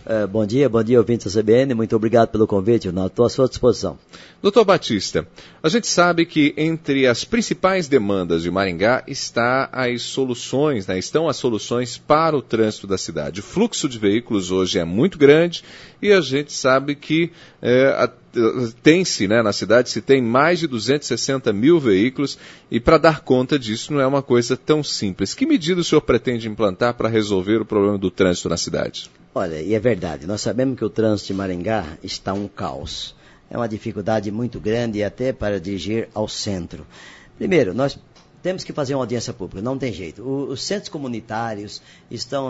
Bom dia, ouvintes da CBN. Muito obrigado pelo convite, estou à sua disposição. Doutor Batista, a gente sabe que entre as principais demandas de Maringá estão as soluções para o trânsito da cidade. O fluxo de veículos hoje é muito grande e a gente sabe que tem-se, né, na cidade, se tem mais de 260 mil veículos e para dar conta disso não é uma coisa tão simples. Que medidas o senhor pretende implantar para resolver o problema do trânsito na cidade? Olha, e é verdade, nós sabemos que o trânsito de Maringá está um caos. É uma dificuldade muito grande até para dirigir ao centro. Primeiro, nós temos que fazer uma audiência pública, não tem jeito. Os centros comunitários estão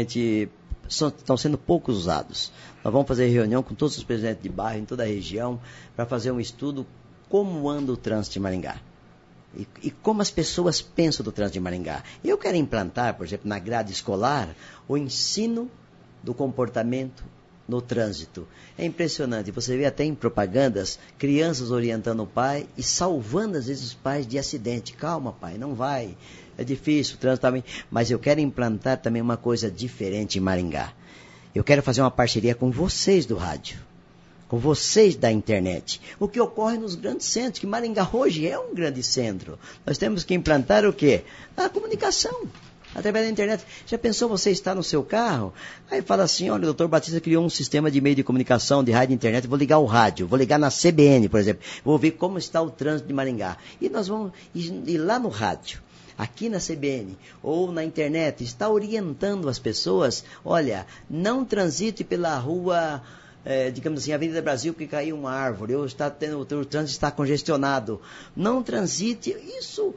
sendo pouco usados. Nós vamos fazer reunião com todos os presidentes de bairro em toda a região para fazer um estudo como anda o trânsito de Maringá. E como as pessoas pensam do trânsito de Maringá. Eu quero implantar, por exemplo, na grade escolar, o ensino do comportamento no trânsito. É impressionante, você vê até em propagandas, crianças orientando o pai e salvando às vezes os pais de acidente. Calma, pai, não vai, é difícil, o trânsito também. Mas eu quero implantar também uma coisa diferente em Maringá. Eu quero fazer uma parceria com vocês do rádio, com vocês da internet. O que ocorre nos grandes centros, que Maringá hoje é um grande centro. Nós temos que implantar o quê? A comunicação. Através da internet. Já pensou você estar no seu carro? Aí fala assim, olha, o doutor Batista criou um sistema de meio de comunicação, de rádio e internet, vou ligar o rádio, vou ligar na CBN, por exemplo, vou ver como está o trânsito de Maringá. E nós vamos ir lá no rádio, aqui na CBN, ou na internet, está orientando as pessoas, olha, não transite pela rua, digamos assim, Avenida Brasil, porque caiu uma árvore, ou o trânsito está congestionado. Não transite, isso...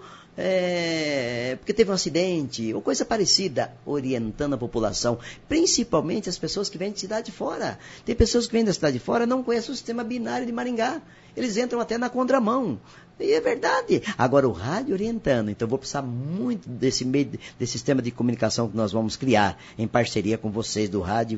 porque teve um acidente, ou coisa parecida, orientando a população, principalmente as pessoas que vêm de cidade de fora. Tem pessoas que vêm da cidade de fora e não conhecem o sistema binário de Maringá. Eles entram até na contramão. E é verdade. Agora, o rádio orientando. Então, eu vou precisar muito desse sistema de comunicação que nós vamos criar, em parceria com vocês do rádio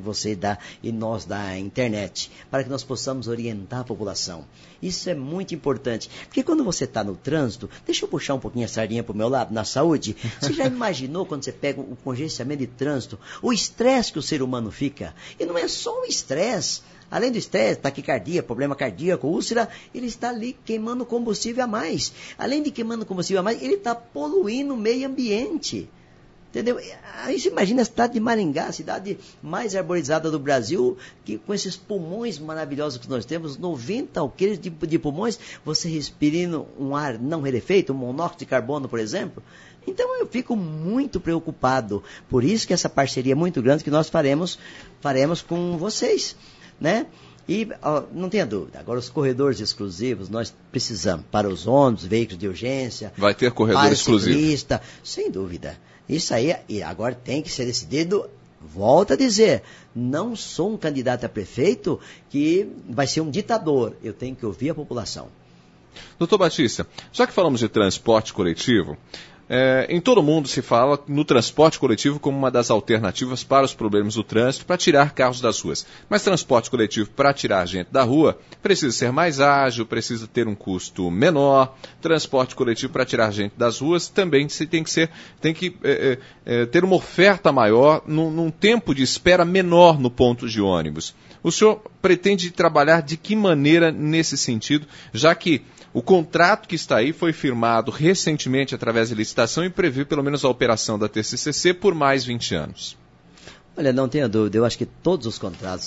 e nós da internet, para que nós possamos orientar a população. Isso é muito importante. Porque quando você está no trânsito, deixa eu puxar um pouquinho a sardinha para o meu lado, na saúde. Você já imaginou quando você pega o congestionamento de trânsito, o estresse que o ser humano fica? E não é só o estresse. Além do estresse, taquicardia, problema cardíaco, úlcera, ele está ali queimando combustível a mais. Além de queimando combustível a mais, ele está poluindo o meio ambiente. Entendeu? Aí você imagina a cidade de Maringá, a cidade mais arborizada do Brasil, que com esses pulmões maravilhosos que nós temos, 90 alqueires de pulmões, você respirando um ar não rarefeito, um monóxido de carbono, por exemplo. Então eu fico muito preocupado. Por isso que essa parceria é muito grande que nós faremos com vocês, né? E não tenha dúvida, agora os corredores exclusivos nós precisamos para os ônibus, veículos de urgência. Vai ter corredor exclusivo? Ciclista, sem dúvida. Isso aí, e agora tem que ser decidido. Volto a dizer, não sou um candidato a prefeito que vai ser um ditador. Eu tenho que ouvir a população. Doutor Batista, já que falamos de transporte coletivo, em todo mundo se fala no transporte coletivo como uma das alternativas para os problemas do trânsito, para tirar carros das ruas. Mas transporte coletivo para tirar gente da rua precisa ser mais ágil, precisa ter um custo menor. Transporte coletivo para tirar gente das ruas também tem que ter uma oferta maior, num tempo de espera menor no ponto de ônibus. O senhor pretende trabalhar de que maneira nesse sentido, já que o contrato que está aí foi firmado recentemente através de licitação e prevê pelo menos a operação da TCCC por mais 20 anos? Olha, não tenha dúvida, eu acho que todos os contratos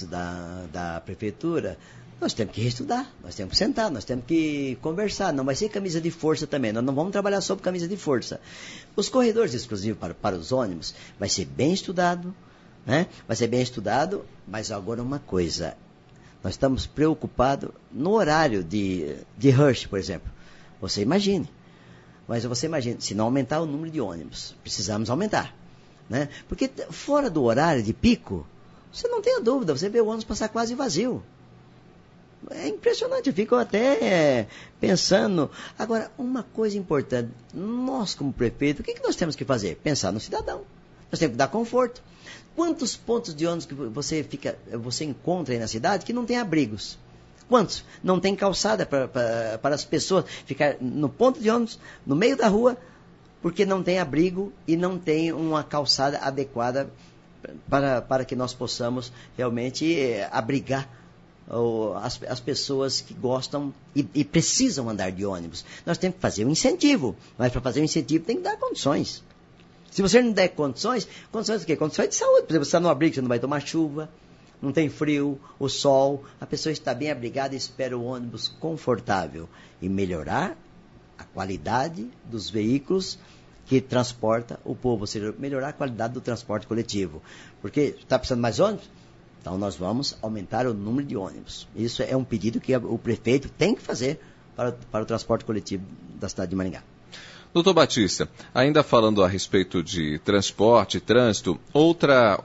da prefeitura, nós temos que reestudar, nós temos que sentar, nós temos que conversar, não vai ser camisa de força também, nós não vamos trabalhar só por camisa de força. Os corredores exclusivos para os ônibus vai ser bem estudado, né? Vai ser bem estudado, mas agora uma coisa... Nós estamos preocupados no horário de rush, por exemplo. Você imagine. Mas você imagine, se não aumentar o número de ônibus, precisamos aumentar. Né? Porque fora do horário de pico, você não tem a dúvida, você vê o ônibus passar quase vazio. É impressionante, eu fico até pensando. Agora, uma coisa importante, nós como prefeito, o que nós temos que fazer? Pensar no cidadão. Nós temos que dar conforto. Quantos pontos de ônibus que você encontra aí na cidade que não tem abrigos? Quantos? Não tem calçada para as pessoas ficar no ponto de ônibus, no meio da rua, porque não tem abrigo e não tem uma calçada adequada para que nós possamos realmente abrigar as pessoas que gostam e precisam andar de ônibus. Nós temos que fazer um incentivo, mas para fazer um incentivo tem que dar condições. Se você não der condições do quê? Condições de saúde. Por exemplo, você está no abrigo, você não vai tomar chuva, não tem frio, o sol, a pessoa está bem abrigada e espera o ônibus confortável. E melhorar a qualidade dos veículos que transporta o povo, ou seja, melhorar a qualidade do transporte coletivo. Porque está precisando mais ônibus? Então nós vamos aumentar o número de ônibus. Isso é um pedido que o prefeito tem que fazer para o transporte coletivo da cidade de Maringá. Doutor Batista, ainda falando a respeito de transporte, trânsito, outra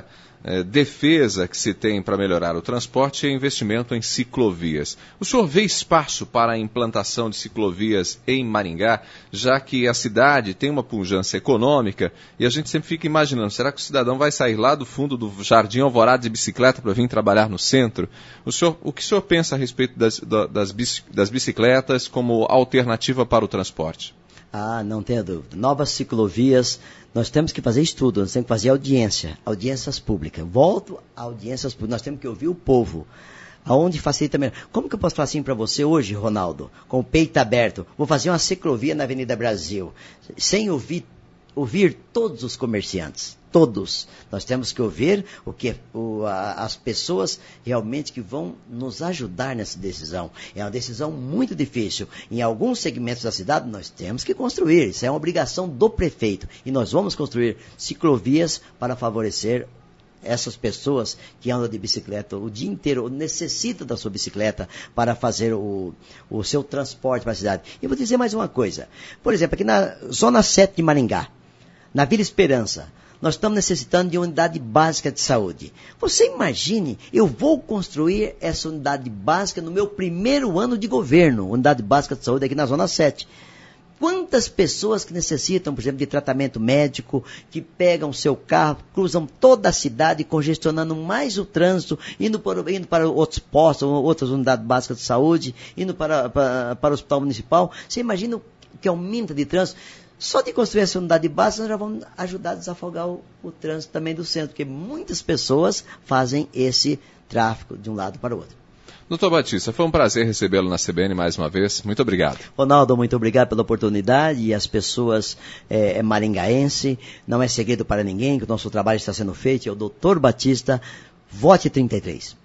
defesa que se tem para melhorar o transporte é investimento em ciclovias. O senhor vê espaço para a implantação de ciclovias em Maringá, já que a cidade tem uma pujança econômica e a gente sempre fica imaginando, será que o cidadão vai sair lá do fundo do Jardim Alvorada de bicicleta para vir trabalhar no centro? O que o senhor pensa a respeito das bicicletas como alternativa para o transporte? Não tenha dúvida. Novas ciclovias, nós temos que fazer estudo, nós temos que fazer audiências públicas. Volto a audiências públicas, nós temos que ouvir o povo. Aonde facilita melhor. Como que eu posso falar assim para você hoje, Ronaldo, com o peito aberto? Vou fazer uma ciclovia na Avenida Brasil, sem ouvir todos os comerciantes. Todos. Nós temos que ouvir as pessoas realmente que vão nos ajudar nessa decisão. É uma decisão muito difícil. Em alguns segmentos da cidade nós temos que construir. Isso é uma obrigação do prefeito. E nós vamos construir ciclovias para favorecer essas pessoas que andam de bicicleta o dia inteiro, necessitam da sua bicicleta para fazer o seu transporte para a cidade. E vou dizer mais uma coisa. Por exemplo, aqui na Zona 7 de Maringá, na Vila Esperança, nós estamos necessitando de uma unidade básica de saúde. Você imagine, eu vou construir essa unidade básica no meu primeiro ano de governo, unidade básica de saúde aqui na Zona 7. Quantas pessoas que necessitam, por exemplo, de tratamento médico, que pegam o seu carro, cruzam toda a cidade, congestionando mais o trânsito, indo para outros postos, outras unidades básicas de saúde, indo para o hospital municipal. Você imagina o que aumenta de trânsito? Só de construir essa unidade básica, nós já vamos ajudar a desafogar o trânsito também do centro, porque muitas pessoas fazem esse tráfego de um lado para o outro. Doutor Batista, foi um prazer recebê-lo na CBN mais uma vez. Muito obrigado. Ronaldo, muito obrigado pela oportunidade. E as pessoas maringaense, não é segredo para ninguém que o nosso trabalho está sendo feito. É o Doutor Batista, vote 33.